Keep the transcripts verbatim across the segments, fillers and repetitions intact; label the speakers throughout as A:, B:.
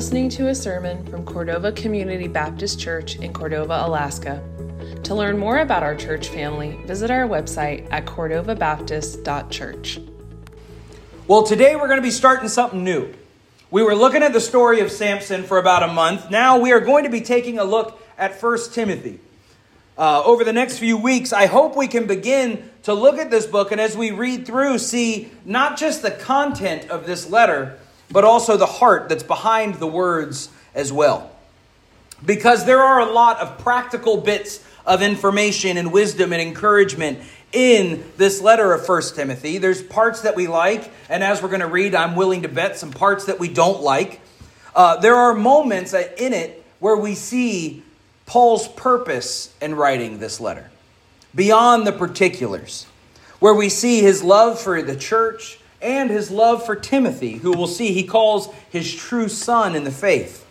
A: listening to a sermon from Cordova Community Baptist Church in Cordova, Alaska. To learn more about our church family, visit our website at cordova baptist dot church.
B: Well, today we're going to be starting something new. We were looking at the story of Samson for about a month. Now we are going to be taking a look at First Timothy. Uh, over the next few weeks, I hope we can begin to look at this book, and as we read through, see not just the content of this letter, but also the heart that's behind the words as well. Because there are a lot of practical bits of information and wisdom and encouragement in this letter of First Timothy. There's parts that we like, and as we're going to read, I'm willing to bet some parts that we don't like. Uh, there are moments in it where we see Paul's purpose in writing this letter, beyond the particulars, where we see his love for the church and his love for Timothy, who we'll see he calls his true son in the faith,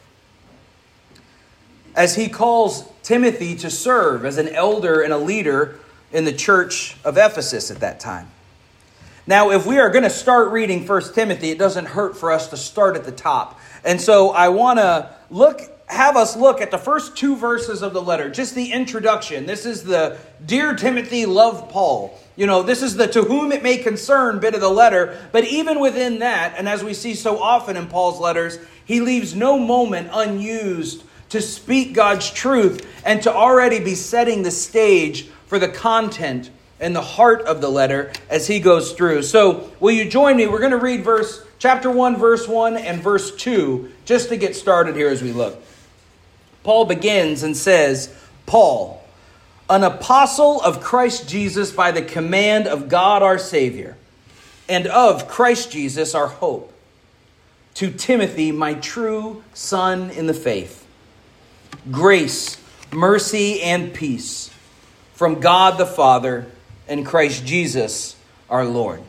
B: as he calls Timothy to serve as an elder and a leader in the church of Ephesus at that time. Now, if we are going to start reading First Timothy, it doesn't hurt for us to start at the top. And so I want to look, have us look at the first two verses of the letter, just the introduction. This is the Dear Timothy, love Paul. You know, this is the to whom it may concern bit of the letter. But even within that, and as we see so often in Paul's letters, he leaves no moment unused to speak God's truth and to already be setting the stage for the content and the heart of the letter as he goes through. So will you join me? We're going to read verse chapter one, verse one and verse two, just to get started here as we look. Paul begins and says, Paul, an apostle of Christ Jesus by the command of God our Savior, and of Christ Jesus our hope, to Timothy, my true son in the faith. Grace, mercy, and peace from God the Father and Christ Jesus our Lord.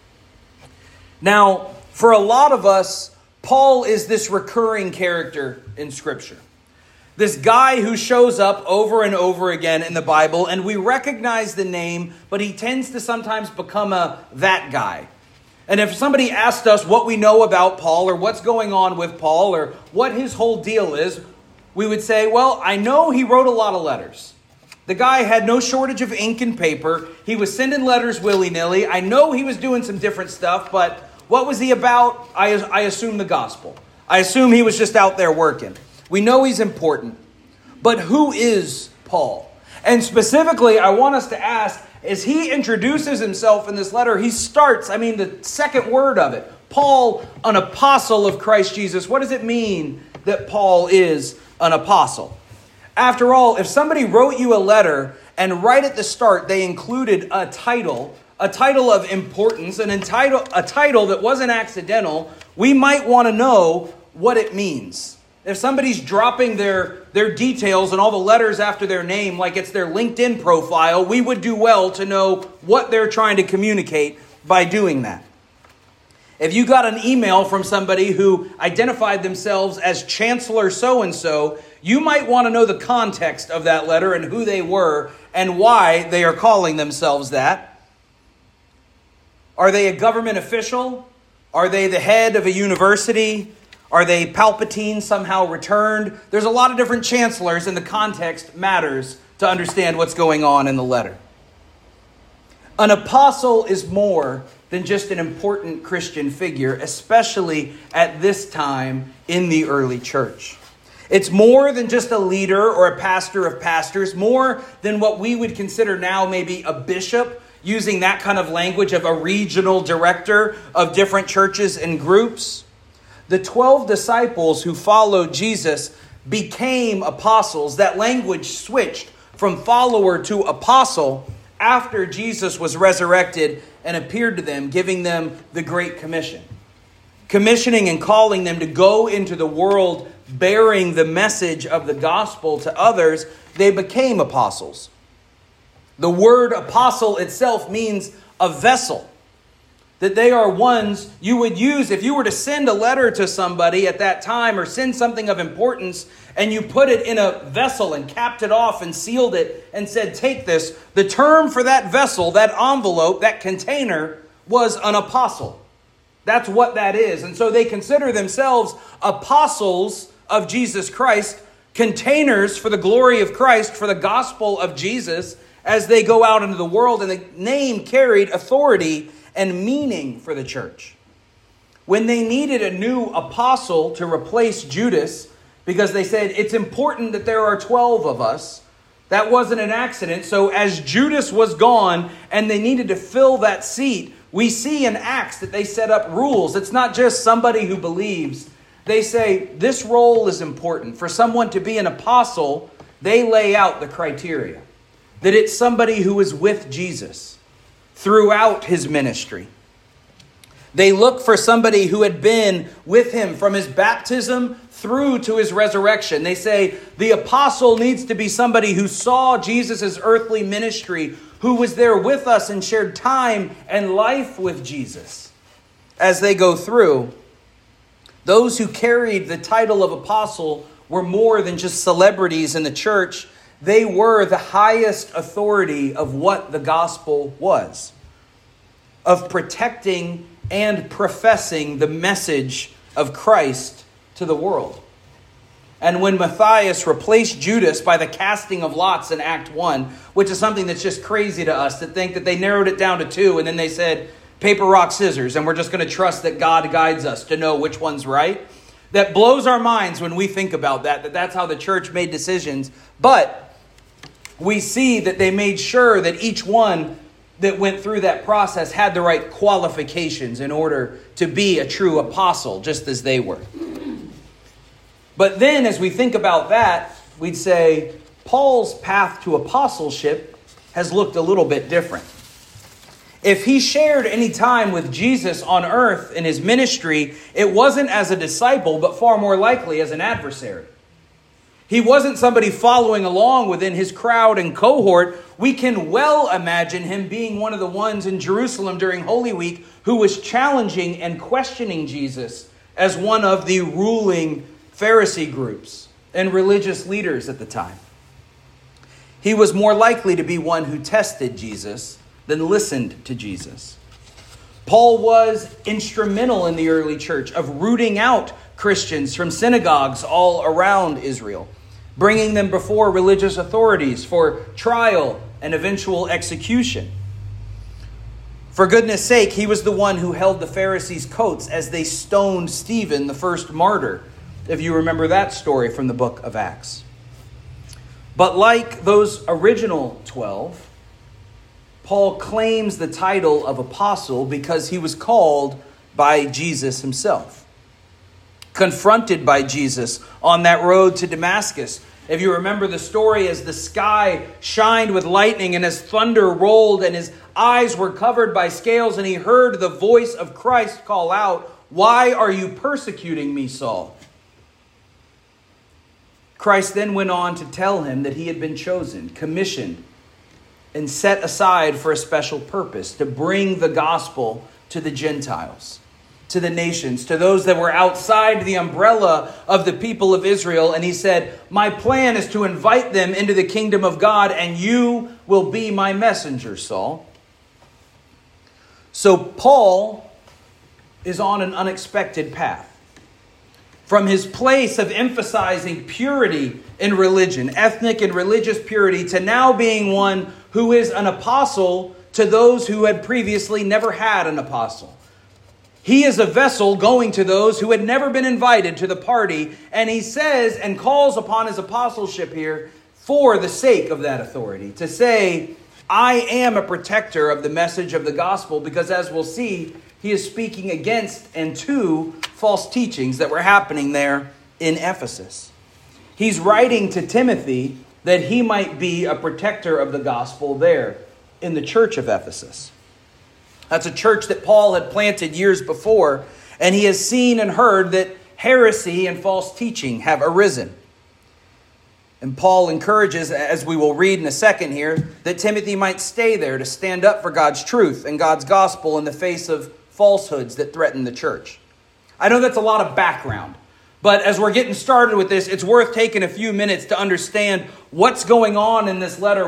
B: Now, for a lot of us, Paul is this recurring character in Scripture. This guy who shows up over and over again in the Bible, and we recognize the name, but he tends to sometimes become a that guy. And if somebody asked us what we know about Paul, or what's going on with Paul, or what his whole deal is, we would say, well, I know he wrote a lot of letters. The guy had no shortage of ink and paper. He was sending letters willy-nilly. I know he was doing some different stuff, but what was he about? I, I assume the gospel. I assume he was just out there working. We know he's important. But who is Paul? And specifically, I want us to ask, as he introduces himself in this letter, he starts, I mean, the second word of it. Paul, an apostle of Christ Jesus. What does it mean that Paul is an apostle? After all, if somebody wrote you a letter and right at the start they included a title, a title of importance, an entitle, a title that wasn't accidental, we might want to know what it means. If somebody's dropping their, their details and all the letters after their name like it's their LinkedIn profile, we would do well to know what they're trying to communicate by doing that. If you got an email from somebody who identified themselves as Chancellor so-and-so, you might want to know the context of that letter and who they were and why they are calling themselves that. Are they a government official? Are they the head of a university? Are they Palpatine somehow returned? There's a lot of different chancellors, and the context matters to understand what's going on in the letter. An apostle is more than just an important Christian figure, especially at this time in the early church. It's more than just a leader or a pastor of pastors, more than what we would consider now maybe a bishop, using that kind of language of a regional director of different churches and groups. The twelve disciples who followed Jesus became apostles. That language switched from follower to apostle after Jesus was resurrected and appeared to them, giving them the Great Commission. Commissioning and calling them to go into the world bearing the message of the gospel to others, they became apostles. The word apostle itself means a vessel. That they are ones you would use if you were to send a letter to somebody at that time or send something of importance and you put it in a vessel and capped it off and sealed it and said, take this. The term for that vessel, that envelope, that container was an apostle. That's what that is. And so they consider themselves apostles of Jesus Christ, containers for the glory of Christ, for the gospel of Jesus, as they go out into the world. And the name carried authority and meaning for the church. When they needed a new apostle to replace Judas, because they said it's important that there are twelve of us, that wasn't an accident. So as Judas was gone and they needed to fill that seat, we see in Acts that they set up rules. It's not just somebody who believes. They say this role is important. For someone to be an apostle, they lay out the criteria. That it's somebody who is with Jesus throughout his ministry. They look for somebody who had been with him from his baptism through to his resurrection. They say the apostle needs to be somebody who saw Jesus' earthly ministry, who was there with us and shared time and life with Jesus as they go through. Those who carried the title of apostle were more than just celebrities in the church. They were the highest authority of what the gospel was, of protecting and professing the message of Christ to the world. And when Matthias replaced Judas by the casting of lots in Act one, which is something that's just crazy to us to think that they narrowed it down to two and then they said paper, rock, scissors, and we're just going to trust that God guides us to know which one's right. That blows our minds when we think about that, that that's how the church made decisions. But we see that they made sure that each one that went through that process had the right qualifications in order to be a true apostle, just as they were. But then as we think about that, we'd say Paul's path to apostleship has looked a little bit different. If he shared any time with Jesus on earth in his ministry, it wasn't as a disciple, but far more likely as an adversary. He wasn't somebody following along within his crowd and cohort. We can well imagine him being one of the ones in Jerusalem during Holy Week who was challenging and questioning Jesus as one of the ruling Pharisee groups and religious leaders at the time. He was more likely to be one who tested Jesus than listened to Jesus. Paul was instrumental in the early church of rooting out Christians from synagogues all around Israel, bringing them before religious authorities for trial and eventual execution. For goodness sake, he was the one who held the Pharisees' coats as they stoned Stephen, the first martyr, if you remember that story from the book of Acts. But like those original twelve, Paul claims the title of apostle because he was called by Jesus himself. Confronted by Jesus on that road to Damascus. If you remember the story, as the sky shined with lightning and as thunder rolled and his eyes were covered by scales and he heard the voice of Christ call out, "Why are you persecuting me, Saul?" Christ then went on to tell him that he had been chosen, commissioned, and set aside for a special purpose, to bring the gospel to the Gentiles, to the nations, to those that were outside the umbrella of the people of Israel. And he said, my plan is to invite them into the kingdom of God, and you will be my messenger, Saul. So Paul is on an unexpected path. From his place of emphasizing purity in religion, ethnic and religious purity, to now being one who is an apostle to those who had previously never had an apostle. He is a vessel going to those who had never been invited to the party, and he says and calls upon his apostleship here for the sake of that authority, to say, I am a protector of the message of the gospel, because as we'll see, he is speaking against and to false teachings that were happening there in Ephesus. He's writing to Timothy that he might be a protector of the gospel there in the church of Ephesus. That's a church that Paul had planted years before, and he has seen and heard that heresy and false teaching have arisen. And Paul encourages, as we will read in a second here, that Timothy might stay there to stand up for God's truth and God's gospel in the face of falsehoods that threaten the church. I know that's a lot of background, but as we're getting started with this, it's worth taking a few minutes to understand what's going on in this letter, what's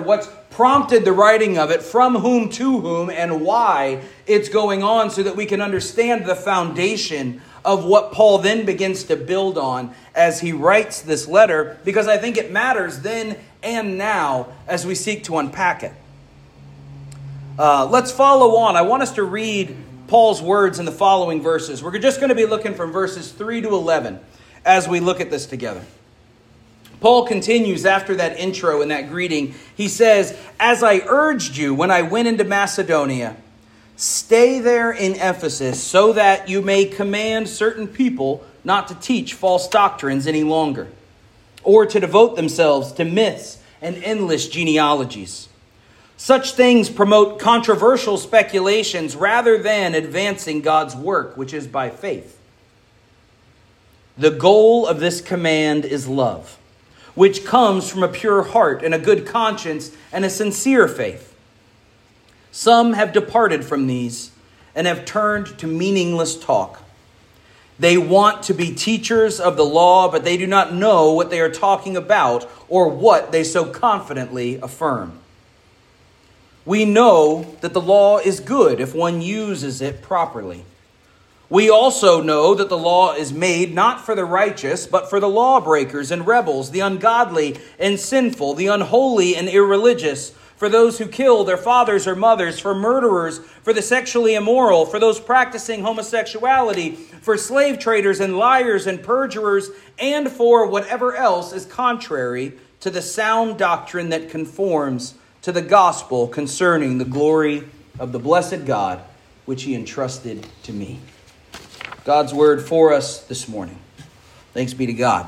B: prompted the writing of it, from whom to whom, and why it's going on, so that we can understand the foundation of what Paul then begins to build on as he writes this letter, because I think it matters then and now as we seek to unpack it. Uh, let's follow on. I want us to read Paul's words in the following verses. We're just going to be looking from verses three to eleven as we look at this together. Paul continues after that intro and that greeting. He says, "As I urged you when I went into Macedonia, stay there in Ephesus so that you may command certain people not to teach false doctrines any longer, or to devote themselves to myths and endless genealogies. Such things promote controversial speculations rather than advancing God's work, which is by faith. The goal of this command is love, which comes from a pure heart and a good conscience and a sincere faith. Some have departed from these and have turned to meaningless talk. They want to be teachers of the law, but they do not know what they are talking about or what they so confidently affirm. We know that the law is good if one uses it properly. We also know that the law is made not for the righteous, but for the lawbreakers and rebels, the ungodly and sinful, the unholy and irreligious, for those who kill their fathers or mothers, for murderers, for the sexually immoral, for those practicing homosexuality, for slave traders and liars and perjurers, and for whatever else is contrary to the sound doctrine that conforms to the gospel concerning the glory of the blessed God, which he entrusted to me." God's word for us this morning. Thanks be to God.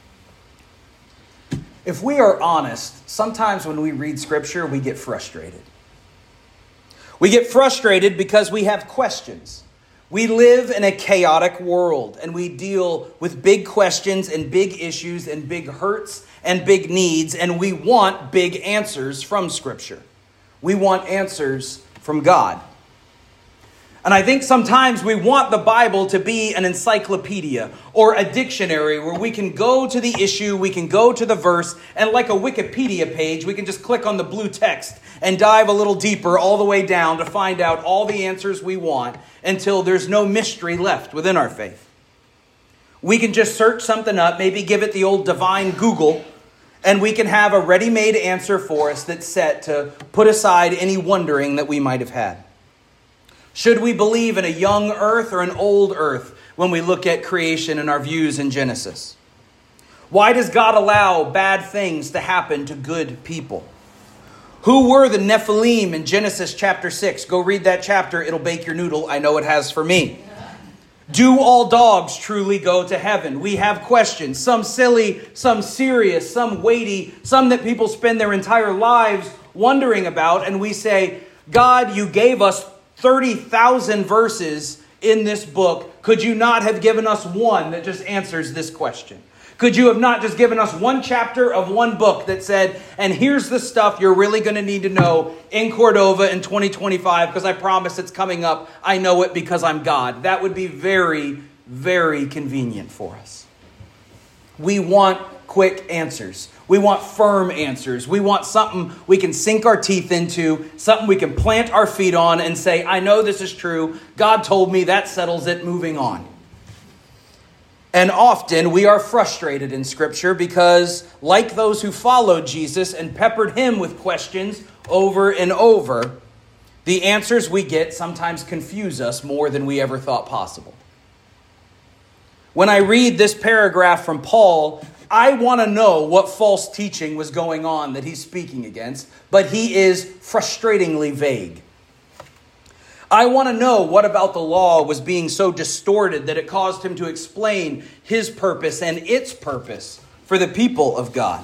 B: If we are honest, sometimes when we read Scripture, we get frustrated. We get frustrated because we have questions. We live in a chaotic world, and we deal with big questions and big issues and big hurts and big needs, and we want big answers from Scripture. We want answers from God. And I think sometimes we want the Bible to be an encyclopedia or a dictionary where we can go to the issue, we can go to the verse, and like a Wikipedia page, we can just click on the blue text and dive a little deeper all the way down to find out all the answers we want until there's no mystery left within our faith. We can just search something up, maybe give it the old divine Google, and we can have a ready-made answer for us that's set to put aside any wondering that we might have had. Should we believe in a young earth or an old earth when we look at creation and our views in Genesis? Why does God allow bad things to happen to good people? Who were the Nephilim in Genesis chapter six? Go read that chapter. It'll bake your noodle. I know it has for me. Do all dogs truly go to heaven? We have questions, some silly, some serious, some weighty, some that people spend their entire lives wondering about. And we say, God, you gave us thirty thousand verses in this book. Could you not have given us one that just answers this question? Could you have not just given us one chapter of one book that said, and here's the stuff you're really going to need to know in Cordova in twenty twenty-five, because I promise it's coming up. I know it because I'm God. That would be very, very convenient for us. We want quick answers. We want firm answers. We want something we can sink our teeth into, something we can plant our feet on and say, I know this is true. God told me, that settles it, moving on. And often we are frustrated in Scripture because, like those who followed Jesus and peppered him with questions over and over, the answers we get sometimes confuse us more than we ever thought possible. When I read this paragraph from Paul, I want to know what false teaching was going on that he's speaking against, but he is frustratingly vague. I want to know what about the law was being so distorted that it caused him to explain his purpose and its purpose for the people of God.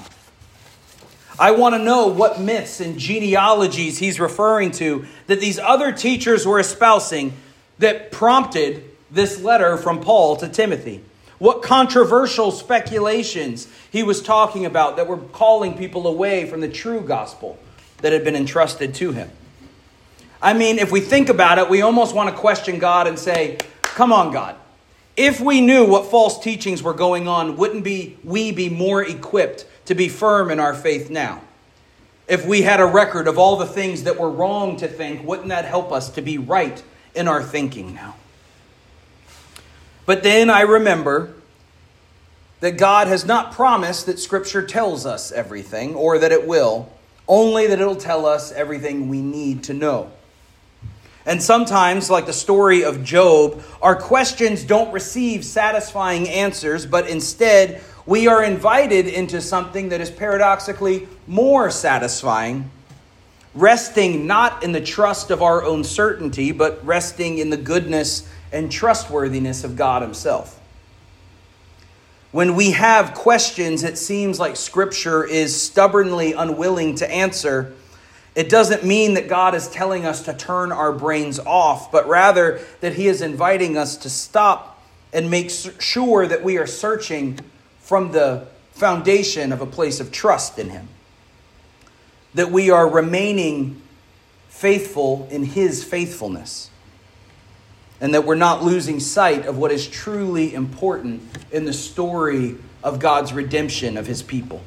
B: I want to know what myths and genealogies he's referring to that these other teachers were espousing that prompted this letter from Paul to Timothy. What controversial speculations he was talking about that were calling people away from the true gospel that had been entrusted to him. I mean, if we think about it, we almost want to question God and say, come on, God. If we knew what false teachings were going on, wouldn't be, we be more equipped to be firm in our faith now? If we had a record of all the things that were wrong to think, wouldn't that help us to be right in our thinking now? But then I remember that God has not promised that Scripture tells us everything, or that it will, only that it'll tell us everything we need to know. And sometimes, like the story of Job, our questions don't receive satisfying answers, but instead we are invited into something that is paradoxically more satisfying, resting not in the trust of our own certainty, but resting in the goodness and trustworthiness of God Himself. When we have questions it seems like Scripture is stubbornly unwilling to answer, it doesn't mean that God is telling us to turn our brains off, but rather that He is inviting us to stop and make sure that we are searching from the foundation of a place of trust in Him. That we are remaining faithful in His faithfulness. And that we're not losing sight of what is truly important in the story of God's redemption of His people.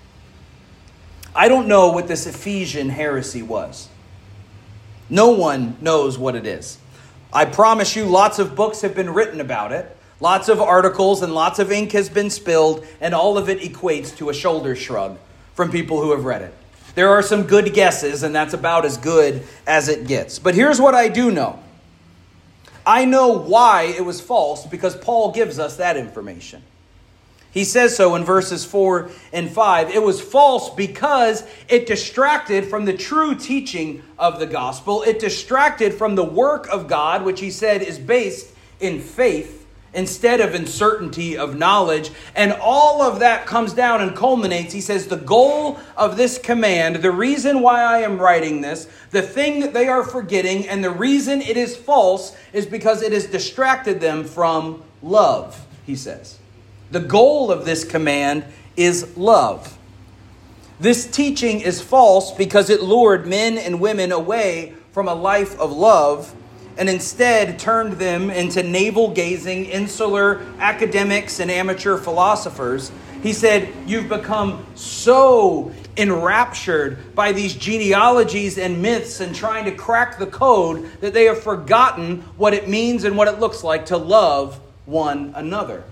B: I don't know what this Ephesian heresy was. No one knows what it is. I promise you lots of books have been written about it. Lots of articles and lots of ink has been spilled, and all of it equates to a shoulder shrug from people who have read it. There are some good guesses, and that's about as good as it gets. But here's what I do know. I know why it was false because Paul gives us that information. He says so in verses four and five. It was false because it distracted from the true teaching of the gospel. It distracted from the work of God, which he said is based in faith instead of in certainty of knowledge. And all of that comes down and culminates. He says the goal of this command, the reason why I am writing this, the thing that they are forgetting, and the reason it is false is because it has distracted them from love, he says. The goal of this command is love. This teaching is false because it lured men and women away from a life of love and instead turned them into navel-gazing, insular academics and amateur philosophers. He said, you've become so enraptured by these genealogies and myths and trying to crack the code that they have forgotten what it means and what it looks like to love one another.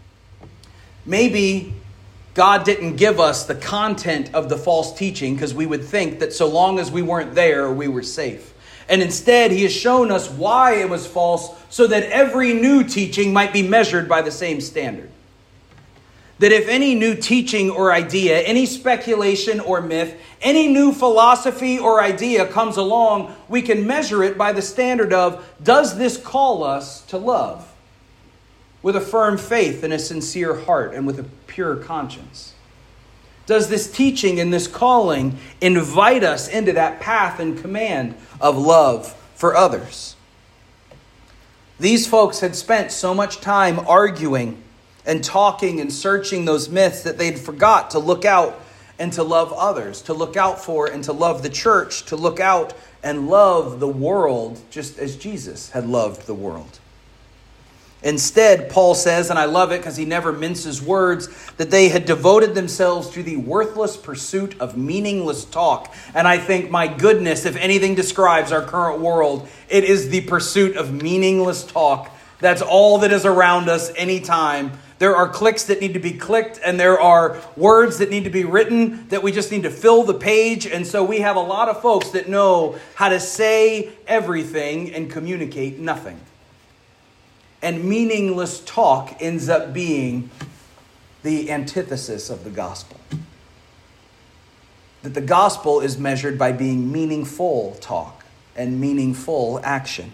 B: Maybe God didn't give us the content of the false teaching because we would think that so long as we weren't there, we were safe. And instead, he has shown us why it was false so that every new teaching might be measured by the same standard. That if any new teaching or idea, any speculation or myth, any new philosophy or idea comes along, we can measure it by the standard of, does this call us to love? With a firm faith and a sincere heart and with a pure conscience? Does this teaching and this calling invite us into that path and command of love for others? These folks had spent so much time arguing and talking and searching those myths that they'd forgot to look out and to love others, to look out for and to love the church, to look out and love the world just as Jesus had loved the world. Instead, Paul says, and I love it because he never minces words, that they had devoted themselves to the worthless pursuit of meaningless talk. And I think, my goodness, if anything describes our current world, it is the pursuit of meaningless talk. That's all that is around us anytime. There are clicks that need to be clicked, and there are words that need to be written that we just need to fill the page. And so we have a lot of folks that know how to say everything and communicate nothing. And meaningless talk ends up being the antithesis of the gospel. That the gospel is measured by being meaningful talk and meaningful action.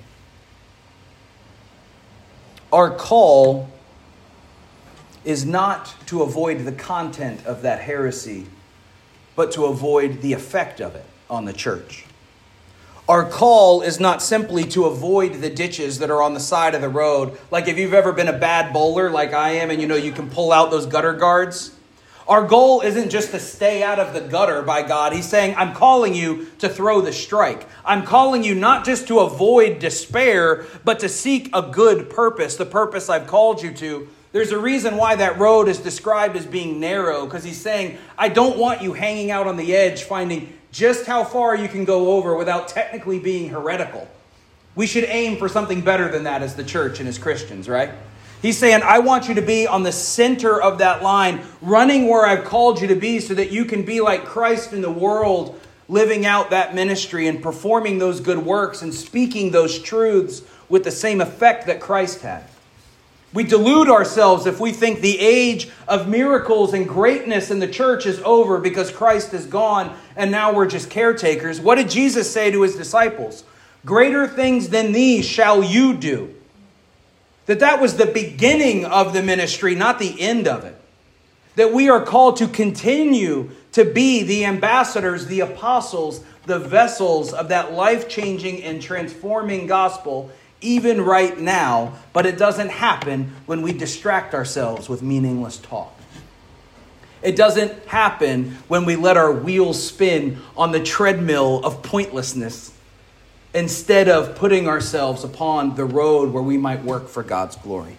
B: Our call is not to avoid the content of that heresy, but to avoid the effect of it on the church. Our call is not simply to avoid the ditches that are on the side of the road. Like if you've ever been a bad bowler like I am and you know you can pull out those gutter guards. Our goal isn't just to stay out of the gutter by God. He's saying, I'm calling you to throw the strike. I'm calling you not just to avoid despair, but to seek a good purpose, the purpose I've called you to. There's a reason why that road is described as being narrow, because he's saying, I don't want you hanging out on the edge, finding just how far you can go over without technically being heretical. We should aim for something better than that as the church and as Christians, right? He's saying, I want you to be on the center of that line, running where I've called you to be so that you can be like Christ in the world, living out that ministry and performing those good works and speaking those truths with the same effect that Christ had. We delude ourselves if we think the age of miracles and greatness in the church is over because Christ is gone and now we're just caretakers. What did Jesus say to his disciples? Greater things than these shall you do. That that was the beginning of the ministry, not the end of it. That we are called to continue to be the ambassadors, the apostles, the vessels of that life-changing and transforming gospel even right now, but it doesn't happen when we distract ourselves with meaningless talk. It doesn't happen when we let our wheels spin on the treadmill of pointlessness instead of putting ourselves upon the road where we might work for God's glory.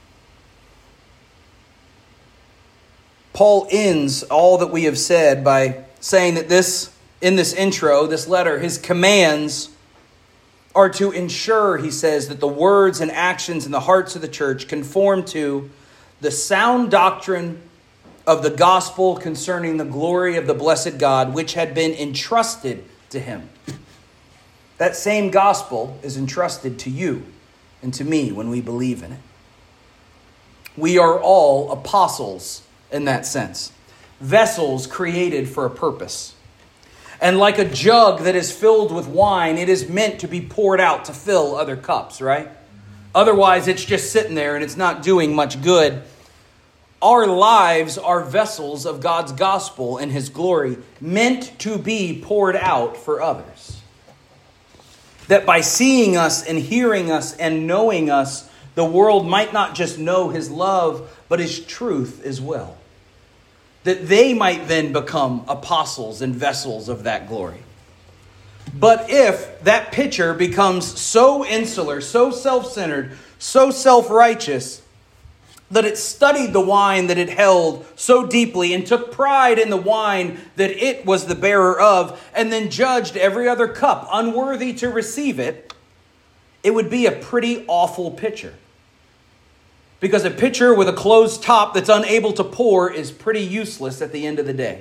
B: Paul ends all that we have said by saying that this, in this intro, this letter, his commands are to ensure, he says, that the words and actions in the hearts of the church conform to the sound doctrine of the gospel concerning the glory of the blessed God, which had been entrusted to him. That same gospel is entrusted to you and to me when we believe in it. We are all apostles in that sense, vessels created for a purpose. And like a jug that is filled with wine, it is meant to be poured out to fill other cups, right? Otherwise, it's just sitting there and it's not doing much good. Our lives are vessels of God's gospel and his glory, meant to be poured out for others. That by seeing us and hearing us and knowing us, the world might not just know his love, but his truth as well. That they might then become apostles and vessels of that glory. But if that picture becomes so insular, so self-centered, so self-righteous, that it studied the wine that it held so deeply and took pride in the wine that it was the bearer of, and then judged every other cup unworthy to receive it, it would be a pretty awful picture. Because a pitcher with a closed top that's unable to pour is pretty useless at the end of the day.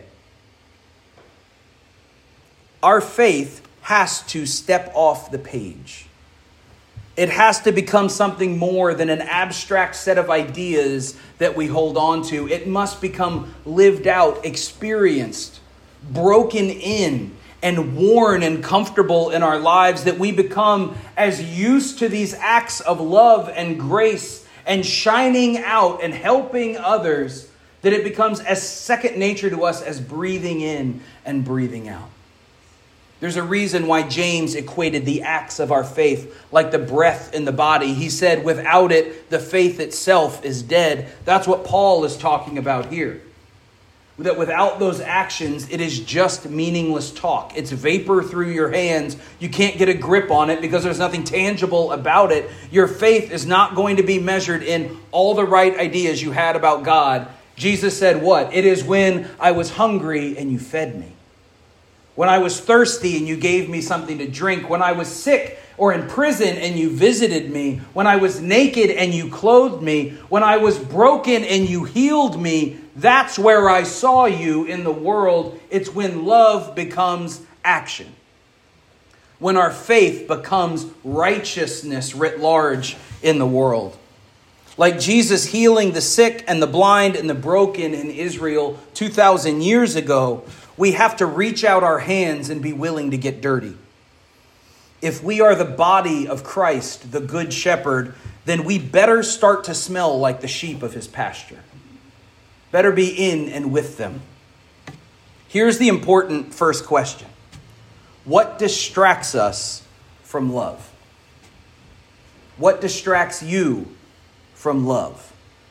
B: Our faith has to step off the page. It has to become something more than an abstract set of ideas that we hold on to. It must become lived out, experienced, broken in, and worn and comfortable in our lives, that we become as used to these acts of love and grace and shining out and helping others, that it becomes as second nature to us as breathing in and breathing out. There's a reason why James equated the acts of our faith like the breath in the body. He said, without it, the faith itself is dead. That's what Paul is talking about here. That without those actions, it is just meaningless talk. It's vapor through your hands. You can't get a grip on it because there's nothing tangible about it. Your faith is not going to be measured in all the right ideas you had about God. Jesus said what? It is when I was hungry and you fed me. When I was thirsty and you gave me something to drink. When I was sick or in prison and you visited me. When I was naked and you clothed me. When I was broken and you healed me. That's where I saw you in the world. It's when love becomes action. When our faith becomes righteousness writ large in the world. Like Jesus healing the sick and the blind and the broken in Israel two thousand years ago, we have to reach out our hands and be willing to get dirty. If we are the body of Christ, the good shepherd, then we better start to smell like the sheep of his pasture. Better be in and with them. Here's the important first question. What distracts us from love? What distracts you from love?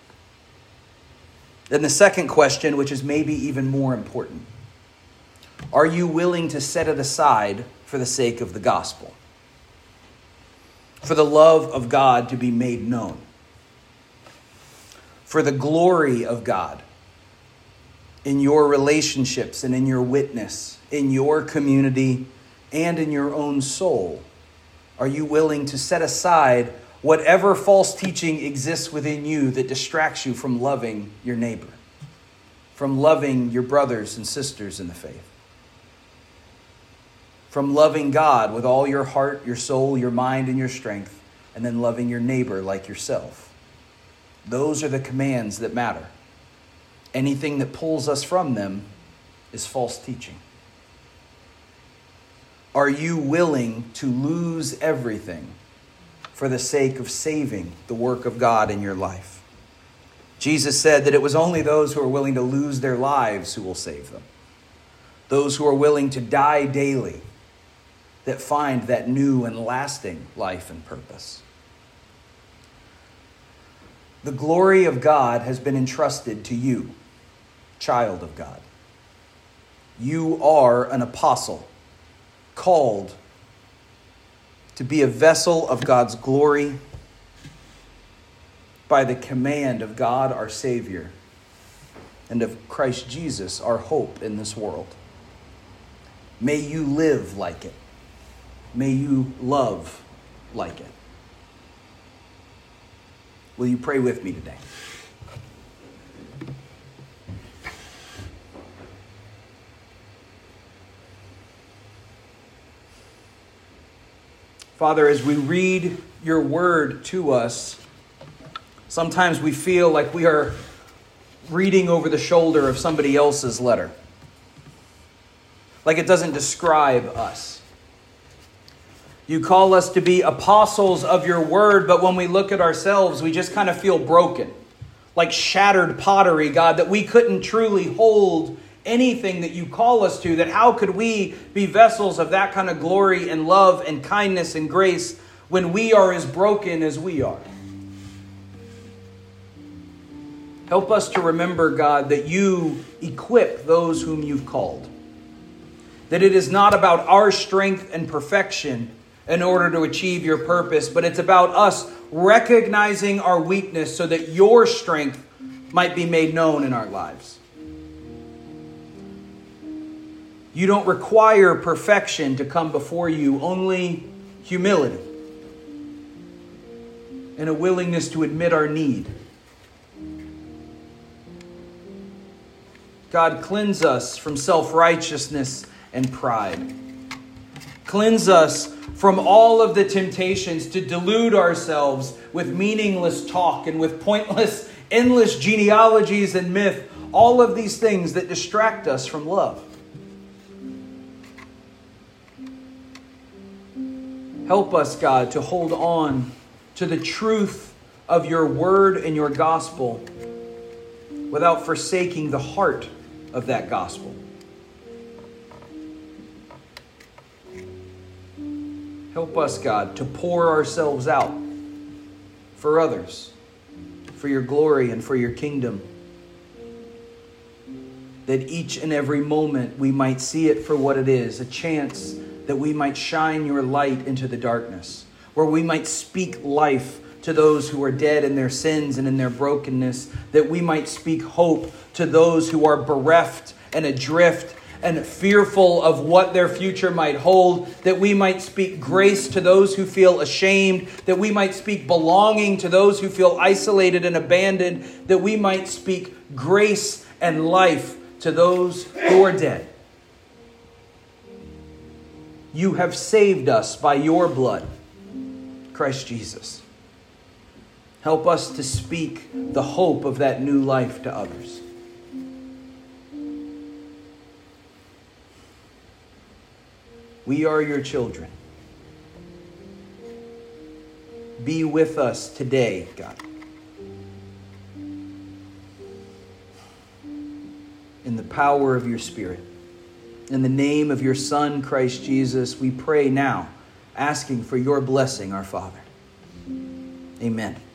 B: Then the second question, which is maybe even more important. Are you willing to set it aside for the sake of the gospel? For the love of God to be made known? for the glory of God in your relationships and in your witness, in your community and in your own soul? Are you willing to set aside whatever false teaching exists within you that distracts you from loving your neighbor, from loving your brothers and sisters in the faith, from loving God with all your heart, your soul, your mind, and your strength, and then loving your neighbor like yourself? Those are the commands that matter. Anything that pulls us from them is false teaching. Are you willing to lose everything for the sake of saving the work of God in your life? Jesus said that it was only those who are willing to lose their lives who will save them. Those who are willing to die daily that find that new and lasting life and purpose. The glory of God has been entrusted to you, child of God. You are an apostle, called to be a vessel of God's glory by the command of God, our Savior, and of Christ Jesus, our hope in this world. May you live like it. May you love like it. Will you pray with me today? Father, as we read your word to us, sometimes we feel like we are reading over the shoulder of somebody else's letter. Like it doesn't describe us. You call us to be apostles of your word, but when we look at ourselves, we just kind of feel broken. Like shattered pottery, God, that we couldn't truly hold anything that you call us to, that how could we be vessels of that kind of glory and love and kindness and grace when we are as broken as we are? Help us to remember, God, that you equip those whom you've called. That it is not about our strength and perfection in order to achieve your purpose, but it's about us recognizing our weakness so that your strength might be made known in our lives. You don't require perfection to come before you, only humility and a willingness to admit our need. God, cleanse us from self-righteousness and pride. Cleanse us from all of the temptations to delude ourselves with meaningless talk and with pointless, endless genealogies and myth, all of these things that distract us from love. Help us, God, to hold on to the truth of your word and your gospel without forsaking the heart of that gospel. Help us, God, to pour ourselves out for others, for your glory and for your kingdom. That each and every moment we might see it for what it is, a chance that we might shine your light into the darkness, where we might speak life to those who are dead in their sins and in their brokenness, that we might speak hope to those who are bereft and adrift and fearful of what their future might hold, that we might speak grace to those who feel ashamed, that we might speak belonging to those who feel isolated and abandoned, that we might speak grace and life to those who are dead. You have saved us by your blood, Christ Jesus. Help us to speak the hope of that new life to others. We are your children. Be with us today, God. In the power of your Spirit. In the name of your Son, Christ Jesus, we pray now, asking for your blessing, our Father. Amen.